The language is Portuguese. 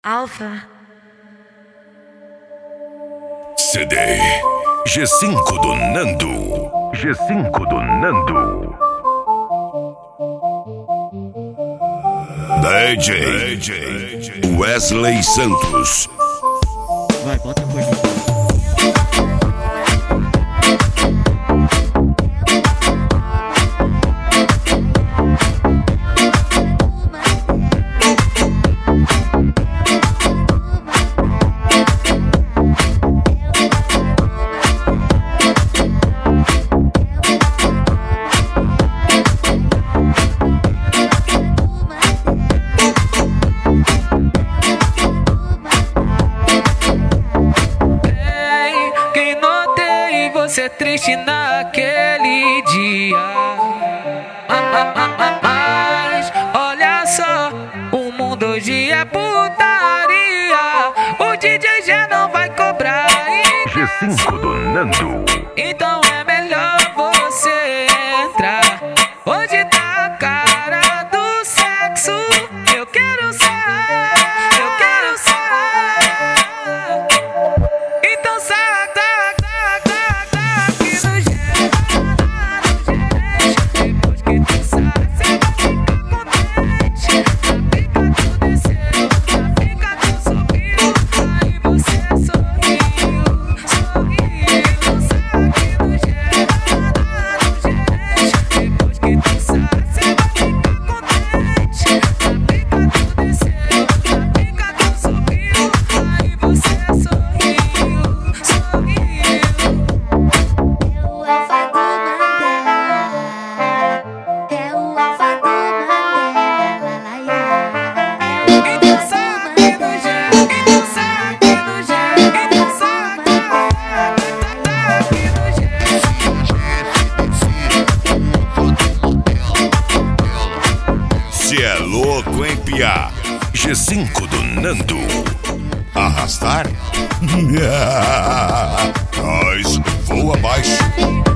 Alfa. CD G5 do Nando. G5 do Nando. DJ Wesley Santos. Vai, bota coisa. Você triste naquele dia, mas olha só, o mundo hoje é putaria. O DJ já não vai cobrar. G5 do Nando. Então é melhor você entrar. Hoje tá a cara do sexo. Eu quero sair, eu quero sair. Então sai. Cê é louco, hein, piá? G5 do Nando. Arrastar? Nós voa abaixo.